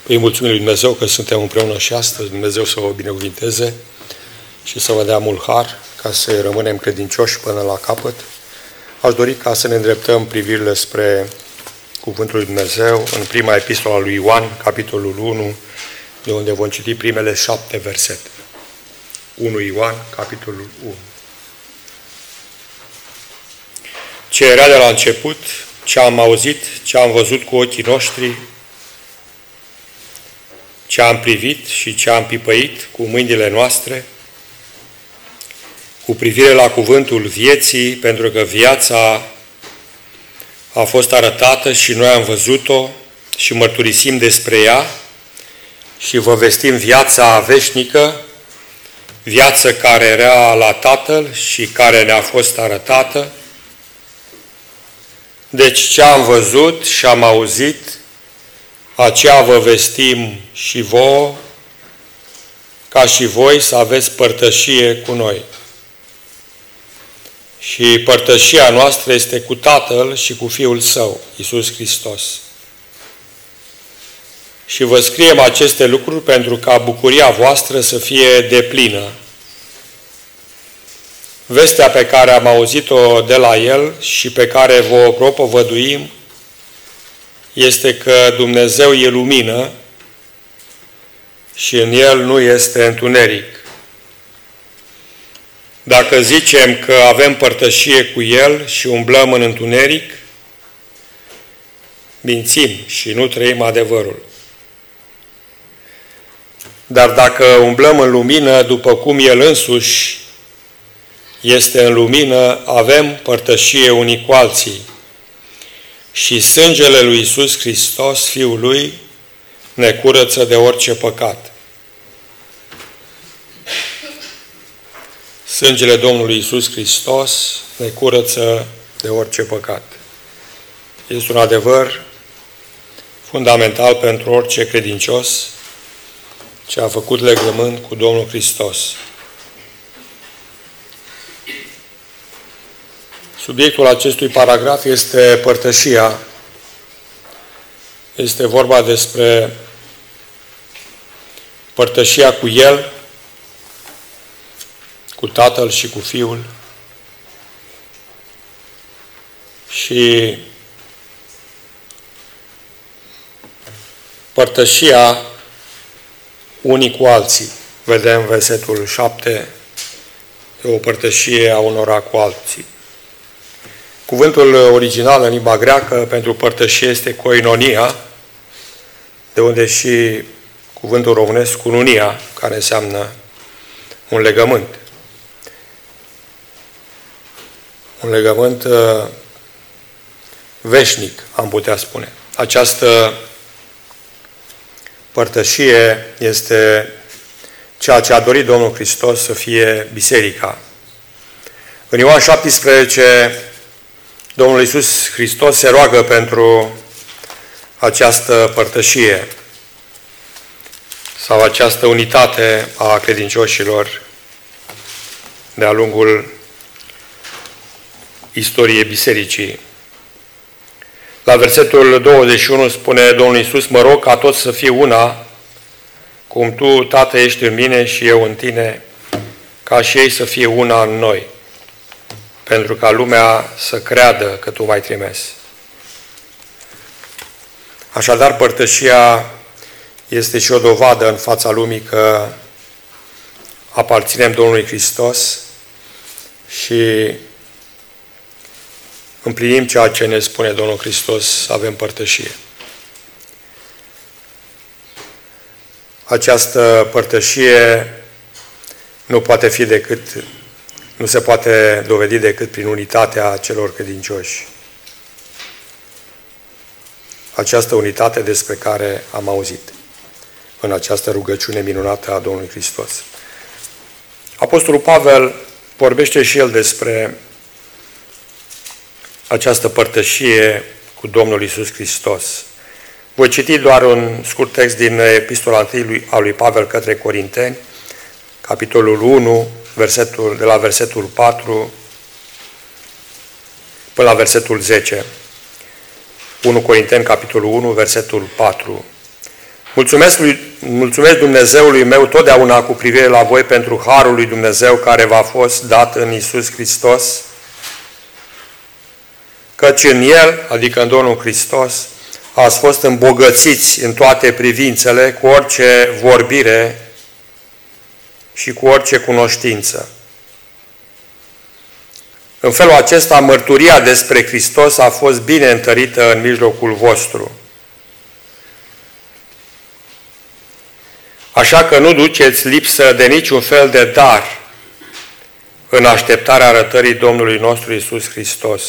Îi mulțumim lui Dumnezeu că suntem împreună și astăzi. Dumnezeu să vă binecuvinteze și să vă dea mult har ca să rămânem credincioși până la capăt. Aș dori ca să ne îndreptăm privirile spre Cuvântul lui Dumnezeu în prima epistolă a lui Ioan, capitolul 1, de unde vom citi primele 7 versete. 1 Ioan, capitolul 1. Ce era de la început, ce am auzit, ce am văzut cu ochii noștri, ce am privit și ce am pipăit cu mâinile noastre, cu privire la cuvântul vieții, pentru că viața a fost arătată și noi am văzut-o și mărturisim despre ea și vă vestim viața veșnică, viață care era la Tatăl și care ne-a fost arătată. Deci ce am văzut și am auzit, aceea vă vestim și vouă, ca și voi să aveți părtășie cu noi. Și părtășia noastră este cu Tatăl și cu Fiul Său, Iisus Hristos. Și vă scriem aceste lucruri pentru ca bucuria voastră să fie deplină. Vestea pe care am auzit-o de la El și pe care vă propovăduim este că Dumnezeu e lumină și în El nu este întuneric. Dacă zicem că avem părtășie cu El și umblăm în întuneric, mințim și nu trăim adevărul. Dar dacă umblăm în lumină, după cum El însuși este în lumină, avem părtășie unii cu alții. Și sângele lui Iisus Hristos, Fiul Lui, ne curăță de orice păcat. Sângele Domnului Iisus Hristos ne curăță de orice păcat. Este un adevăr fundamental pentru orice credincios ce a făcut legământ cu Domnul Hristos. Subiectul acestui paragraf este părtășia. Este vorba despre părtășia cu El, cu Tatăl și cu Fiul. Și părtășia unii cu alții. Vedem versetul 7, e o părtășie a unora cu alții. Cuvântul original în limba greacă pentru părtășie este koinonia, de unde și cuvântul românesc cununia, care înseamnă un legământ. Un legământ veșnic, am putea spune. Această părtășie este ceea ce a dorit Domnul Hristos să fie biserica. În Ioan 17, Domnul Iisus Hristos se roagă pentru această părtășie sau această unitate a credincioșilor de-a lungul istoriei bisericii. La versetul 21 spune Domnul Iisus: mă rog ca toți să fie una, cum Tu, Tată, ești în mine și eu în Tine, ca și ei să fie una în noi, pentru ca lumea să creadă că Tu m-ai trimis. Așadar, părtășia este și o dovadă în fața lumii că aparținem Domnului Hristos și împlinim ceea ce ne spune Domnul Hristos, să avem părtășie. Această părtășie nu se poate dovedi decât prin unitatea celor credincioși. Această unitate despre care am auzit în această rugăciune minunată a Domnului Hristos. Apostolul Pavel vorbește și el despre această părtășie cu Domnul Iisus Hristos. Voi citi doar un scurt text din epistola 1 a lui Pavel către Corinteni, capitolul 1, de la versetul 4 până la versetul 10. 1 Corinteni, capitolul 1, versetul 4. Mulțumesc Dumnezeului meu totdeauna cu privire la voi pentru harul lui Dumnezeu care v-a fost dat în Iisus Hristos, căci în El, adică în Domnul Hristos, ați fost îmbogățiți în toate privințele, cu orice vorbire și cu orice cunoștință. În felul acesta, mărturia despre Hristos a fost bine întărită în mijlocul vostru. Așa că nu duceți lipsă de niciun fel de dar în așteptarea arătării Domnului nostru Iisus Hristos.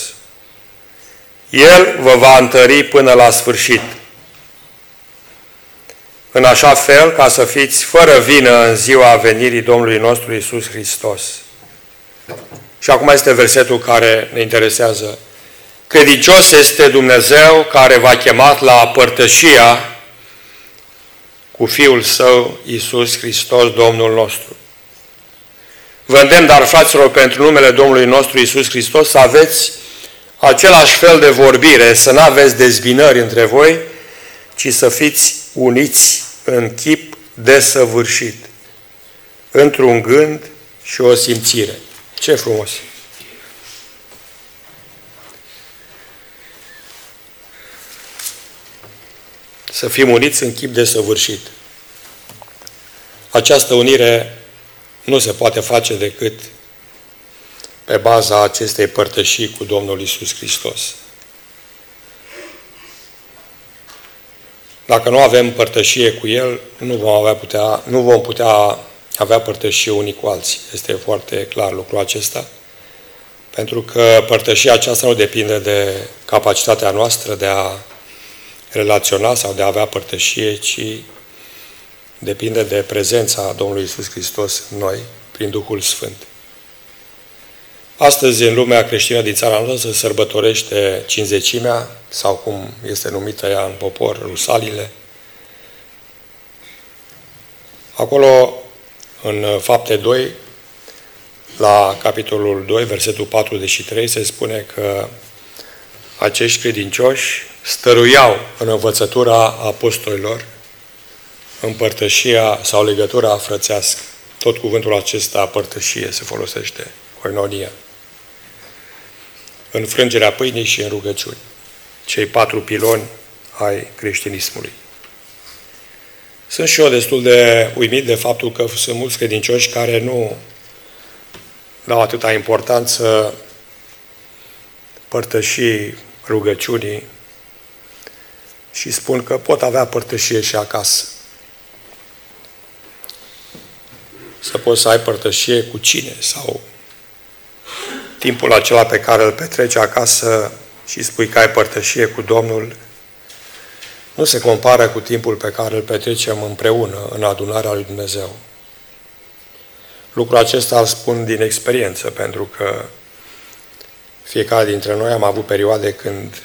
El vă va întări până la sfârșit, în așa fel ca să fiți fără vină în ziua venirii Domnului nostru Iisus Hristos. Și acum este versetul care ne interesează. Credincios este Dumnezeu care v-a chemat la părtășia cu Fiul Său, Iisus Hristos, Domnul nostru. Vă îndemn, dar, fraților, pentru numele Domnului nostru Iisus Hristos, să aveți același fel de vorbire, să nu aveți dezbinări între voi, ci să fiți uniți în chip desăvârșit, într-un gând și o simțire. Ce frumos! Să fim uniți în chip desăvârșit. Această unire nu se poate face decât pe baza acestei părtășii cu Domnul Iisus Hristos. Dacă nu avem părtășie cu El, nu vom putea avea părtășie unii cu alții. Este foarte clar lucrul acesta. Pentru că părtășia aceasta nu depinde de capacitatea noastră de a relaționa sau de a avea părtășie, ci depinde de prezența Domnului Iisus Hristos în noi, prin Duhul Sfânt. Astăzi, în lumea creștină din țara noastră, se sărbătorește Cincizecimea, sau cum este numită ea în popor, Rusalile. Acolo, în Fapte 2, la capitolul 2, versetul 43, se spune că acești credincioși stăruiau în învățătura apostolilor, în părtășia sau legătura frățească. Tot cuvântul acesta, părtășie, se folosește, koinonia. În frângerea pâinii și în rugăciuni. Cei 4 piloni ai creștinismului. Sunt și eu destul de uimit de faptul că sunt mulți credincioși care nu dau atâta importanță părtășii rugăciunii și spun că pot avea părtășie și acasă. Să poți să ai părtășie cu cine sau timpul acela pe care îl petreci acasă și spui că ai părtășie cu Domnul, nu se compară cu timpul pe care îl petrecem împreună în adunarea lui Dumnezeu. Lucrul acesta îl spun din experiență, pentru că fiecare dintre noi am avut perioade când,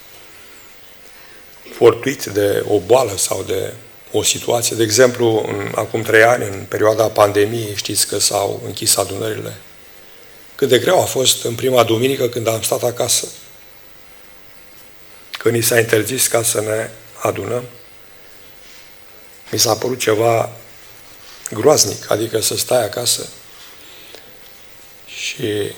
fortuit de o boală sau de o situație, de exemplu, acum 3 ani, în perioada pandemiei, știți că s-au închis adunările. Cât de greu a fost în prima duminică când am stat acasă. Când ni s-a interzis ca să ne adunăm, mi s-a părut ceva groaznic, adică să stai acasă. Și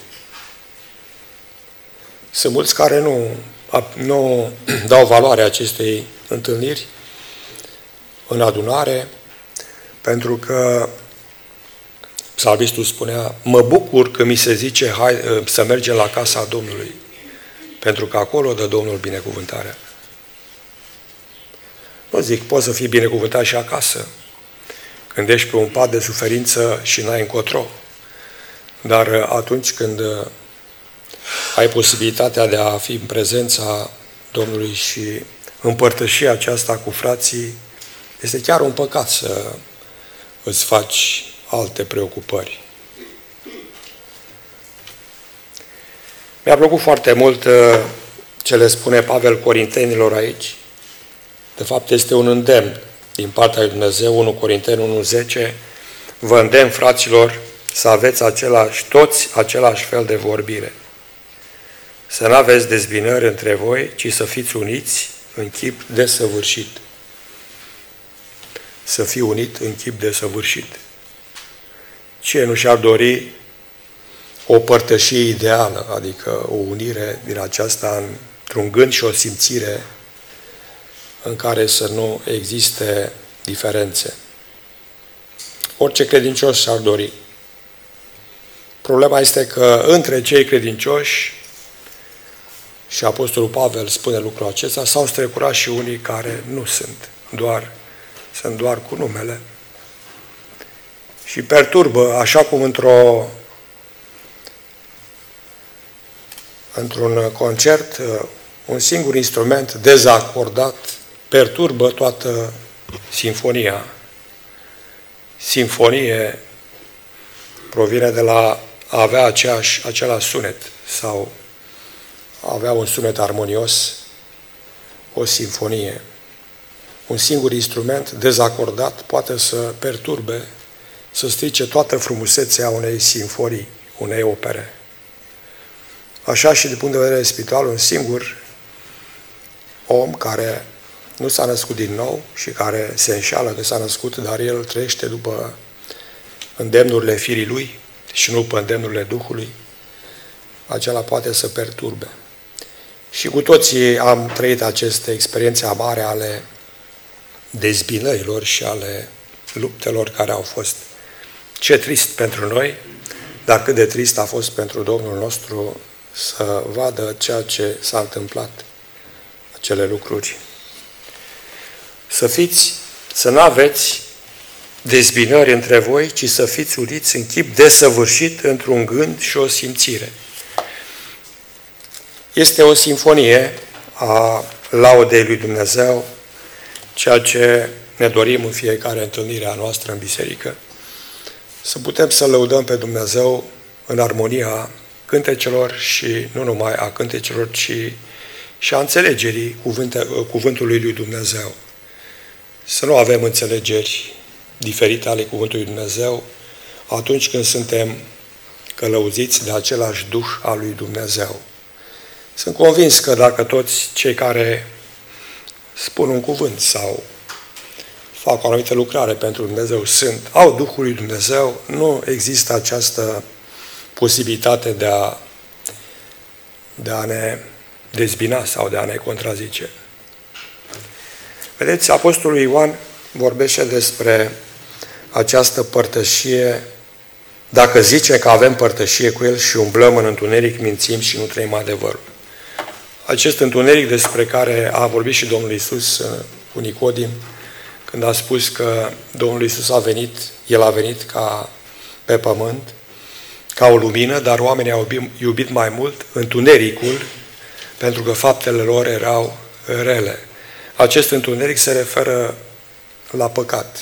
sunt mulți care nu dau valoare acestei întâlniri în adunare, pentru că psalmistul spunea, mă bucur că mi se zice hai să mergem la casa Domnului, pentru că acolo dă Domnul binecuvântarea. Nu zic, poți să fii binecuvântat și acasă, când ești pe un pat de suferință și n-ai încotro. Dar atunci când ai posibilitatea de a fi în prezența Domnului și împărtăși aceasta cu frații, este chiar un păcat să îți faci alte preocupări. Mi-a plăcut foarte mult ce le spune Pavel Corintenilor aici. De fapt, este un îndemn din partea lui Dumnezeu, 1 Corinteni 1:10. Vă îndemn, fraților, să aveți toți același fel de vorbire. Să nu aveți dezbinări între voi, ci să fiți uniți în chip desăvârșit. să fii unit în chip desăvârșit. Cine nu și-ar dori o părtășie ideală, adică o unire din aceasta într-un gând și o simțire în care să nu existe diferențe. Orice credincios și-ar dori. Problema este că între cei credincioși, și Apostolul Pavel spune lucrul acesta, s-au strecurat și unii care nu sunt doar cu numele. Și perturbă, așa cum într-un concert, un singur instrument dezacordat perturbă toată sinfonia. Sinfonie provine de la a avea același sunet sau a avea un sunet armonios, o sinfonie. Un singur instrument dezacordat poate să perturbe, să strice toată frumusețea unei sinfonii, unei opere. Așa și din punct de vedere spiritual, un singur om care nu s-a născut din nou și care se înșeală că s-a născut, dar el trăiește după îndemnurile firii lui și nu după îndemnurile Duhului, acela poate să perturbe. Și cu toții am trăit aceste experiențe amare ale dezbinărilor și ale luptelor care au fost. Ce trist pentru noi, dar cât de trist a fost pentru Domnul nostru să vadă ceea ce s-a întâmplat, acele lucruri. Să nu aveți dezbinări între voi, ci să fiți uniți în chip desăvârșit într-un gând și o simțire. Este o sinfonie a laudei lui Dumnezeu, ceea ce ne dorim în fiecare întâlnire a noastră în biserică, să putem să lăudăm pe Dumnezeu în armonia cântecelor și nu numai a cântecelor, ci și a înțelegerii cuvântului lui Dumnezeu. Să nu avem înțelegeri diferite ale cuvântului lui Dumnezeu atunci când suntem călăuziți de același Duh al lui Dumnezeu. Sunt convins că dacă toți cei care spun un cuvânt sau fac o anumită lucrare pentru Dumnezeu au Duhul lui Dumnezeu, nu există această posibilitate de a ne dezbina sau de a ne contrazice. Vedeți, Apostolul Ioan vorbește despre această părtășie. Dacă zice că avem părtășie cu El și umblăm în întuneric, mințim și nu trăim adevărul. Acest întuneric despre care a vorbit și Domnul Iisus cu Nicodim, când a spus că Domnul Iisus El a venit ca pe pământ, ca o lumină, dar oamenii au iubit mai mult întunericul, pentru că faptele lor erau rele. Acest întuneric se referă la păcat.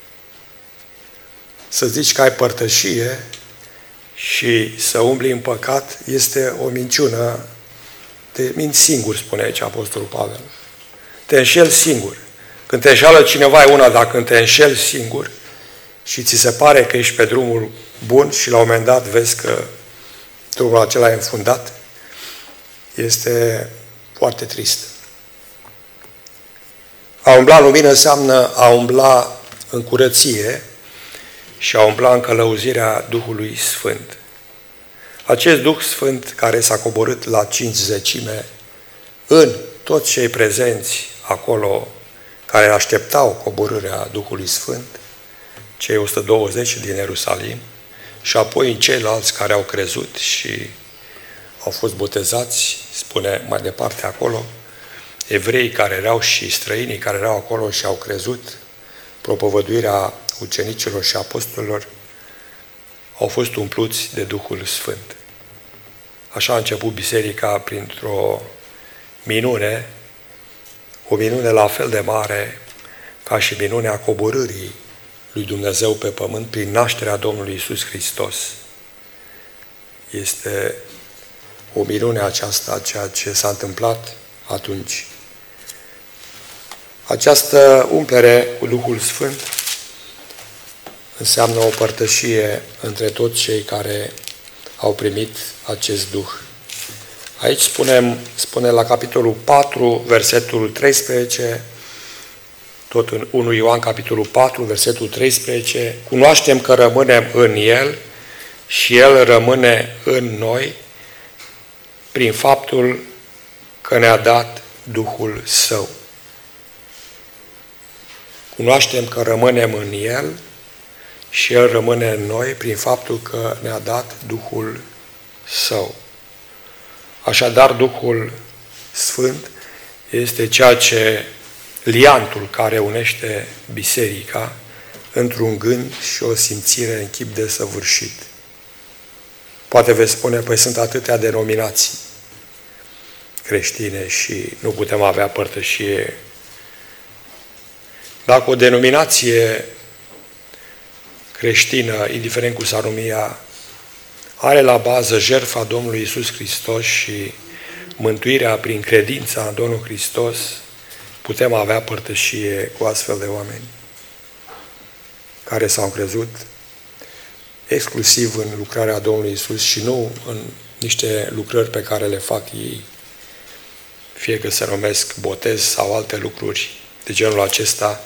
Să zici că ai părtășie și să umbli în păcat este o minciună. Te minți singur, spune aici Apostolul Pavel. Te înșeli singur. Când te înșeală cineva e una, dar când te înșeli singur și ți se pare că ești pe drumul bun și la un moment dat vezi că drumul acela e înfundat, este foarte trist. A umbla în lumină înseamnă a umbla în curăție și a umbla în călăuzirea Duhului Sfânt. Acest Duh Sfânt care s-a coborât la 50 în toți cei prezenți acolo care așteptau coborârea Duhului Sfânt, cei 120 din Ierusalim, și apoi în ceilalți care au crezut și au fost botezați, spune mai departe acolo, evrei care erau și străinii care erau acolo și au crezut, propovăduirea ucenicilor și apostolilor, au fost umpluți de Duhul Sfânt. Așa a început biserica printr-o minune, o minune la fel de mare ca și minunea coborârii lui Dumnezeu pe pământ prin nașterea Domnului Iisus Hristos. Este o minune aceasta, ceea ce s-a întâmplat atunci. Această umplere cu Duhul Sfânt înseamnă o părtășie între toți cei care au primit acest Duh. Aici spune la capitolul 4, versetul 13, tot în 1 Ioan, capitolul 4, versetul 13, cunoaștem că rămânem în El și El rămâne în noi prin faptul că ne-a dat Duhul Său. Cunoaștem că rămânem în El și El rămâne în noi prin faptul că ne-a dat Duhul Său. Așadar, Duhul Sfânt este ceea ce liantul care unește biserica într-un gând și o simțire în chip desăvârșit. Poate veți spune, păi sunt atâtea denominații creștine și nu putem avea părtășie. Dacă o denominație creștină, indiferent cum s-ar numi ea, are la bază jertfa Domnului Iisus Hristos și mântuirea prin credința în Domnul Hristos, putem avea părtășie cu astfel de oameni care s-au crezut exclusiv în lucrarea Domnului Iisus și nu în niște lucrări pe care le fac ei, fie că se numesc botez sau alte lucruri de genul acesta.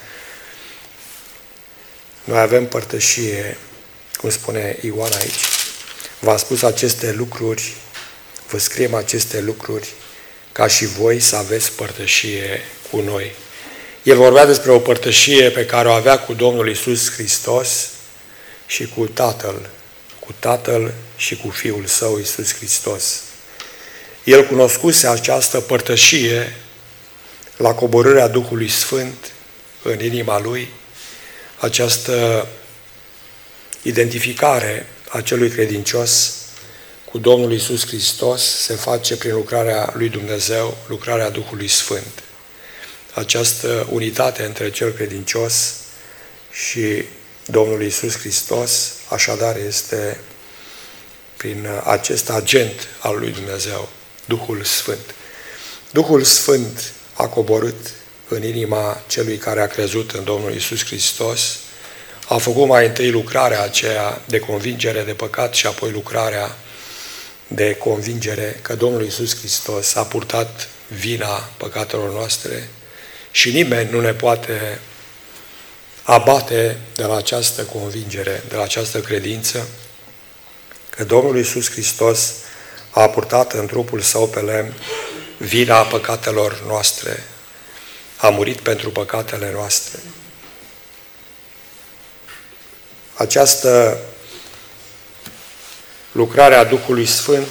Noi avem părtășie, cum spune Ioan aici. V-am spus aceste lucruri, vă scriem aceste lucruri ca și voi să aveți părtășie cu noi. El vorbea despre o părtășie pe care o avea cu Domnul Iisus Hristos și cu Tatăl și cu Fiul Său Iisus Hristos. El cunoscuse această părtășie la coborârea Duhului Sfânt în inima Lui, această identificare a celui credincios cu Domnul Iisus Hristos se face prin lucrarea lui Dumnezeu, lucrarea Duhului Sfânt. Această unitate între cel credincios și Domnul Iisus Hristos, așadar, este prin acest agent al lui Dumnezeu, Duhul Sfânt. Duhul Sfânt a coborât în inima celui care a crezut în Domnul Iisus Hristos, a făcut mai întâi lucrarea aceea de convingere de păcat și apoi lucrarea de convingere că Domnul Iisus Hristos a purtat vina păcatelor noastre și nimeni nu ne poate abate de la această convingere, de la această credință, că Domnul Iisus Hristos a purtat în trupul Său pe lemn vina păcatelor noastre, a murit pentru păcatele noastre. Această lucrare a Duhului Sfânt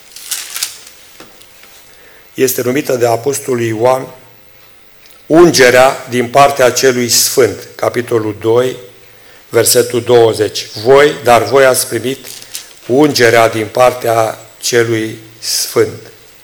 este numită de Apostolul Ioan ungerea din partea celui Sfânt, capitolul 2, versetul 20. Dar voi ați primit ungerea din partea celui Sfânt.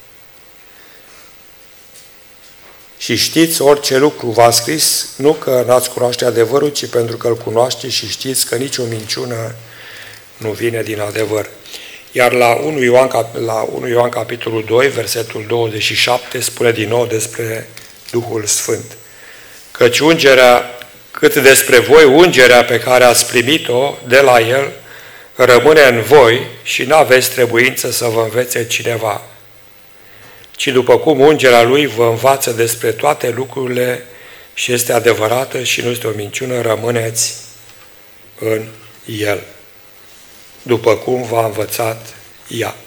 Și știți orice lucru v-a scris, nu că n-ați cunoaște adevărul, ci pentru că îl cunoaște și știți că nicio minciună nu vine din adevăr. Iar la 1 Ioan capitolul 2, versetul 27, spune din nou despre Duhul Sfânt. Căci cât despre voi, ungerea pe care ați primit-o de la El, rămâne în voi și n-aveți trebuință să vă învețe cineva. Ci după cum ungerea Lui vă învață despre toate lucrurile și este adevărată și nu este o minciună, rămâneți în El, după cum v-a învățat ea.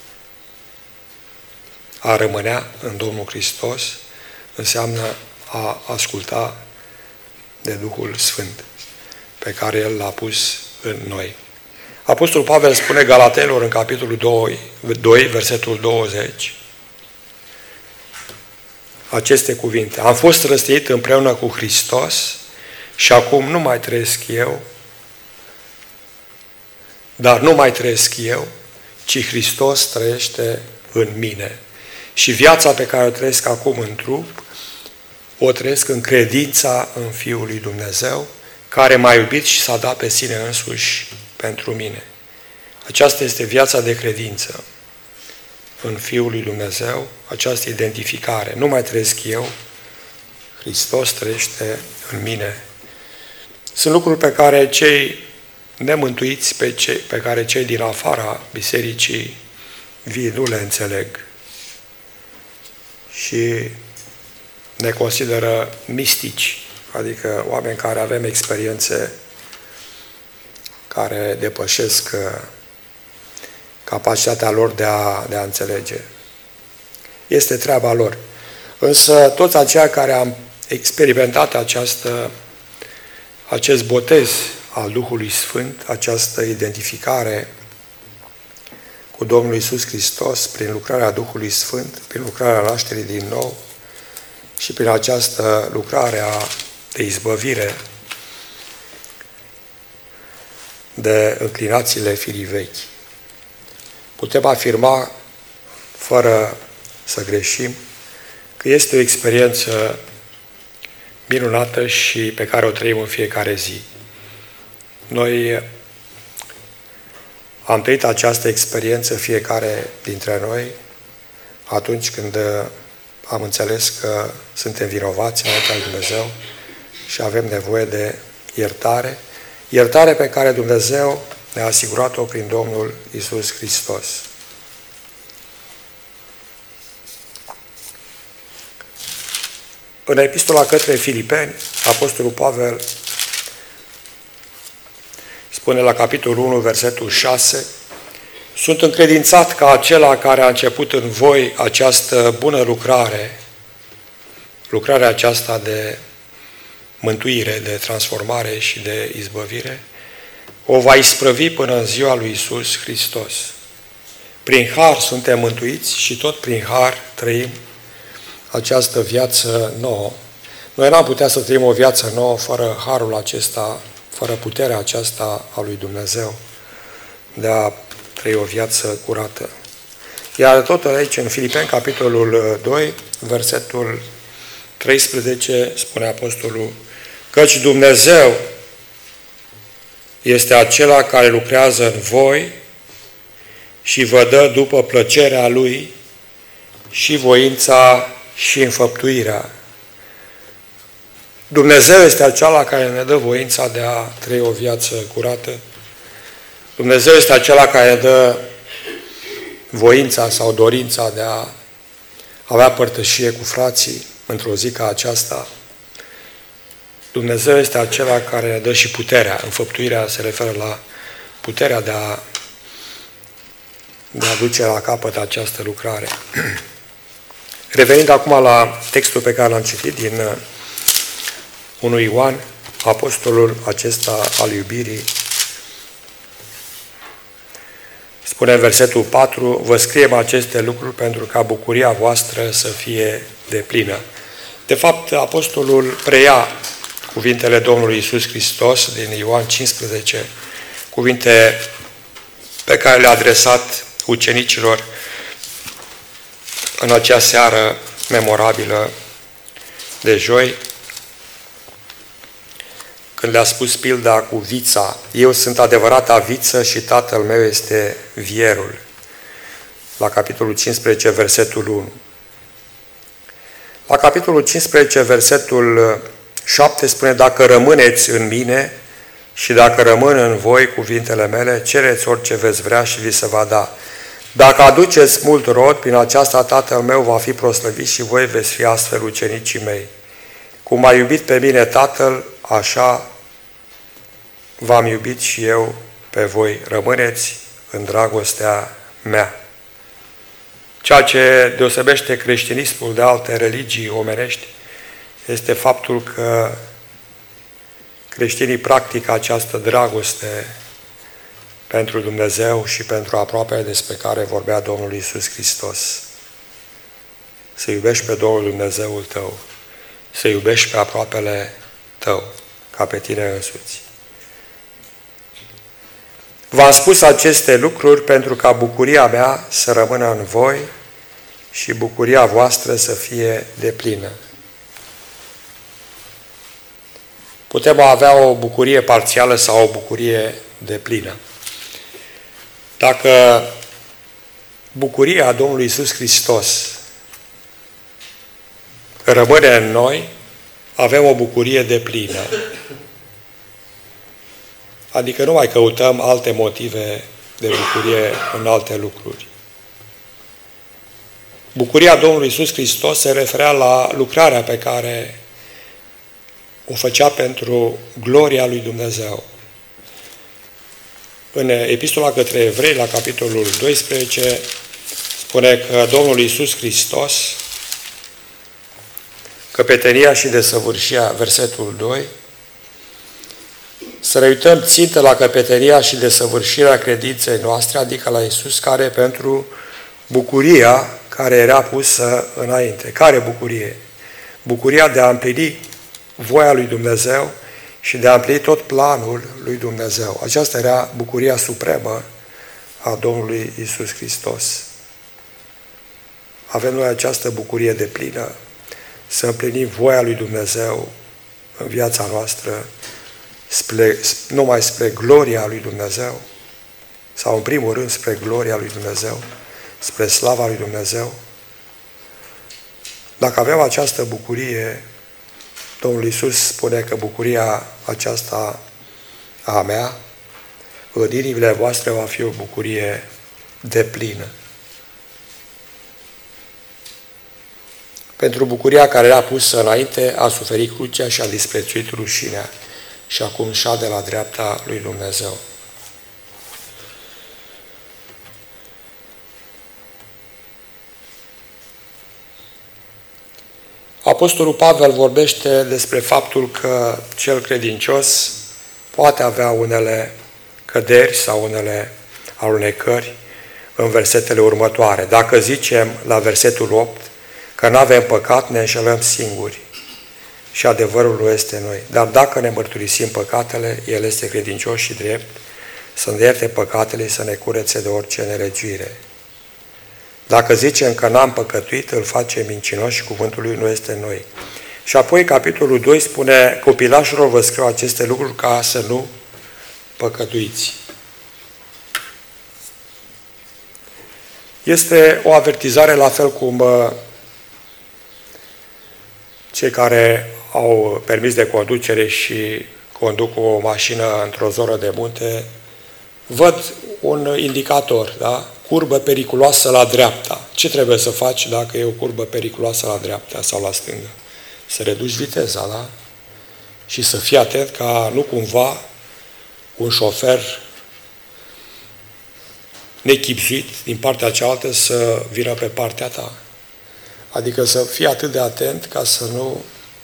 A rămânea în Domnul Hristos înseamnă a asculta de Duhul Sfânt pe care El l-a pus în noi. Apostolul Pavel spune Galatenilor în capitolul 2, versetul 20, aceste cuvinte. Am fost răstignit împreună cu Hristos și acum nu mai trăiesc eu, dar nu mai trăiesc eu, ci Hristos trăiește în mine. Și viața pe care o trăiesc acum în trup, o trăiesc în credința în Fiul lui Dumnezeu, care m-a iubit și s-a dat pe sine însuși pentru mine. Aceasta este viața de credință în Fiul lui Dumnezeu, această identificare. Nu mai trăiesc eu, Hristos trăiește în mine. Sunt lucruri pe care cei nemântuiți, pe care cei din afara bisericii vii nu le înțeleg și ne consideră mistici adică oameni care avem experiențe care depășesc capacitatea lor de a înțelege. Este treaba lor. Însă toți aceia care am experimentat acest botez al Duhului Sfânt, această identificare cu Domnul Iisus Hristos prin lucrarea Duhului Sfânt, prin lucrarea nașterii din nou și prin această lucrare de izbăvire de înclinațiile firii vechi. Putem afirma, fără să greșim, că este o experiență minunată și pe care o trăim în fiecare zi. Noi am trăit această experiență, fiecare dintre noi, atunci când am înțeles că suntem vinovați înaintea lui Dumnezeu și avem nevoie de iertare, iertare pe care Dumnezeu ne-a asigurat-o prin Domnul Iisus Hristos. În epistola către Filipeni, Apostolul Pavel spune la capitolul 1, versetul 6, sunt încredințat că acela care a început în voi această bună lucrare, lucrarea aceasta de mântuire, de transformare și de izbăvire, o va isprăvi până în ziua lui Iisus Hristos. Prin har suntem mântuiți și tot prin har trăim această viață nouă. Noi n-am putea să trăim o viață nouă fără harul acesta, fără puterea aceasta a lui Dumnezeu de a trăi o viață curată. Iar tot aici, în Filipeni, capitolul 2, versetul 13, spune Apostolul, căci Dumnezeu este acela care lucrează în voi și vă dă după plăcerea Lui și voința și înfăptuirea. Dumnezeu este acela care ne dă voința de a trăi o viață curată. Dumnezeu este acela care ne dă voința sau dorința de a avea părtășie cu frații într-o zi ca aceasta. Dumnezeu este acela care ne dă și puterea. Înfăptuirea se referă la puterea de a duce la capăt această lucrare. Revenind acum la textul pe care l-am citit din 1 Ioan, apostolul acesta al iubirii, spune în versetul 4, vă scriem aceste lucruri pentru ca bucuria voastră să fie deplină. De fapt, apostolul preia cuvintele Domnului Iisus Hristos din Ioan 15, cuvinte pe care le-a adresat ucenicilor în acea seară memorabilă de joi, când le-a spus pilda cu vița, eu sunt adevărata viță și Tatăl meu este vierul. La capitolul 15, versetul 1. La capitolul 15, versetul 7 spune, dacă rămâneți în mine și dacă rămân în voi cuvintele mele, cereți orice veți vrea și vi se va da. Dacă aduceți mult rod, prin aceasta Tatăl meu va fi proslăvit și voi veți fi astfel ucenicii mei. Cum m-a iubit pe mine Tatăl, așa v-am iubit și eu pe voi. Rămâneți în dragostea mea. Ceea ce deosebește creștinismul de alte religii omenești este faptul că creștinii practică această dragoste pentru Dumnezeu și pentru aproapele despre care vorbea Domnul Iisus Hristos. Să iubești pe Domnul Dumnezeul tău, să iubești pe aproapele tău, ca pe tine însuți. V-am spus aceste lucruri pentru ca bucuria mea să rămână în voi și bucuria voastră să fie deplină. Putem avea o bucurie parțială sau o bucurie deplină. Dacă bucuria Domnului Iisus Hristos rămâne în noi, avem o bucurie deplină. Adică nu mai căutăm alte motive de bucurie în alte lucruri. Bucuria Domnului Iisus Hristos se referea la lucrarea pe care o făcea pentru gloria lui Dumnezeu. În Epistola către Evrei, la capitolul 12, spune că Domnul Iisus Hristos, căpetenia și desăvârșirea, versetul 2, să ne uităm țintă la căpetenia și desăvârșirea credinței noastre, adică la Iisus, care pentru bucuria care era pusă înainte. Care bucurie? Bucuria de a împlini voia lui Dumnezeu și de a împlini tot planul lui Dumnezeu. Aceasta era bucuria supremă a Domnului Iisus Hristos. Avem noi această bucurie deplină să împlinim voia lui Dumnezeu în viața noastră, numai spre gloria lui Dumnezeu, sau în primul rând spre gloria lui Dumnezeu, spre slava lui Dumnezeu. Dacă avem această bucurie, Domnul Iisus spune că bucuria aceasta a mea, în inimile voastre va fi o bucurie deplină. Pentru bucuria care era pusă înainte, a suferit crucea și a disprețuit rușinea și acum șade la dreapta lui Dumnezeu. Apostolul Pavel vorbește despre faptul că cel credincios poate avea unele căderi sau unele alunecări în versetele următoare. Dacă zicem la versetul 8 că nu avem păcat, ne înșelăm singuri și adevărul nu este noi. Dar dacă ne mărturisim păcatele, El este credincios și drept să ne ierte păcatele și să ne curețe de orice nelegiuire. Dacă zicem că n-am păcătuit, îl facem mincinos și cuvântul lui nu este în noi. Și apoi capitolul 2 spune: copilașilor, vă scriu aceste lucruri ca să nu păcătuiți. Este o avertizare la fel cum cei care au permis de conducere și conduc o mașină într-o zonă de munte, văd un indicator, da? Curbă periculoasă la dreapta. Ce trebuie să faci dacă e o curbă periculoasă la dreapta sau la stângă? Să reduci viteza, da? Și să fii atent ca nu cumva un șofer nechibzuit din partea cealaltă să vină pe partea ta. Adică să fii atât de atent ca să nu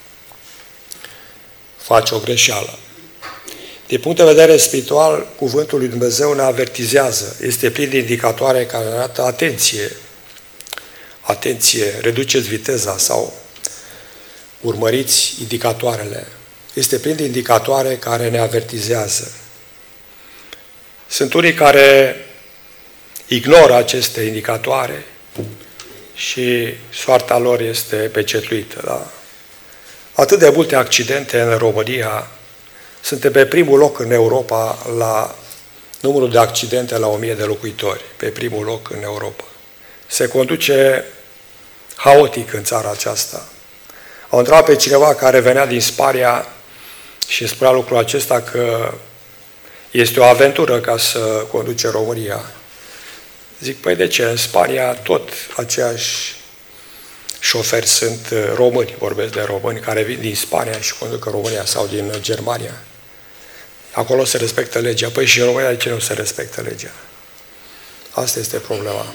faci o greșeală. Din punct de vedere spiritual, cuvântul lui Dumnezeu ne avertizează. Este plin de indicatoare care arată atenție. Atenție, reduceți viteza sau urmăriți indicatoarele. Este plin de indicatoare care ne avertizează. Sunt unii care ignoră aceste indicatoare și soarta lor este pecetuită. Da? Atât de multe accidente în România. Suntem pe primul loc în Europa la numărul de accidente la 1000 de locuitori. Pe primul loc în Europa. Se conduce haotic în țara aceasta. Au întrebat pe cineva care venea din Spania și spunea lucrul acesta că este o aventură ca să conduce România. Zic, păi de ce? În Spania tot aceiași șoferi sunt români, vorbesc de români care vin din Spania și conduc în România sau din Germania. Acolo se respectă legea. Păi și în România de ce nu se respectă legea? Asta este problema.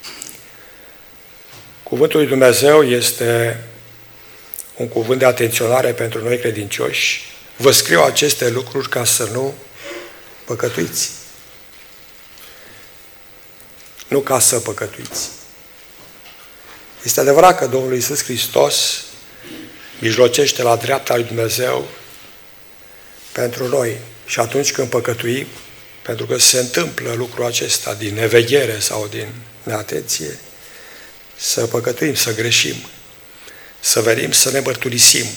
Cuvântul lui Dumnezeu este un cuvânt de atenționare pentru noi credincioși. Vă scriu aceste lucruri ca să nu păcătuiți. Nu ca să păcătuiți. Este adevărat că Domnul Iisus Hristos mijlocește la dreapta lui Dumnezeu pentru noi. Și atunci când păcătuim, pentru că se întâmplă lucrul acesta din neveghere sau din neatenție, să păcătuim, să greșim, să venim, să ne mărturisim,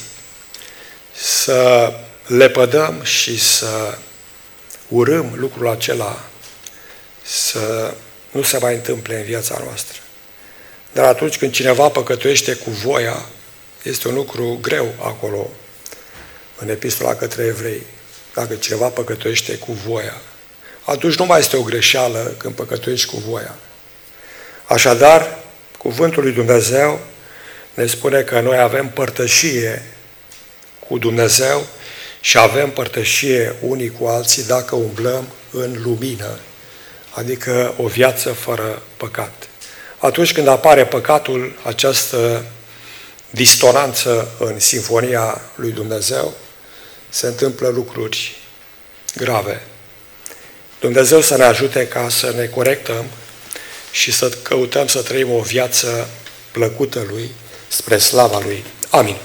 să lepădăm și să urâm lucrul acela, să nu se mai întâmple în viața noastră. Dar atunci când cineva păcătuiește cu voia, este un lucru greu acolo, în Epistola către Evrei. Dacă cineva păcătuiește cu voia, atunci nu mai este o greșeală când păcătuiești cu voia. Așadar, cuvântul lui Dumnezeu ne spune că noi avem părtășie cu Dumnezeu și avem părtășie unii cu alții dacă umblăm în lumină, adică o viață fără păcat. Atunci când apare păcatul, această disonanță în sinfonia lui Dumnezeu, se întâmplă lucruri grave. Dumnezeu să ne ajute ca să ne corectăm și să căutăm să trăim o viață plăcută Lui, spre slava Lui. Amin.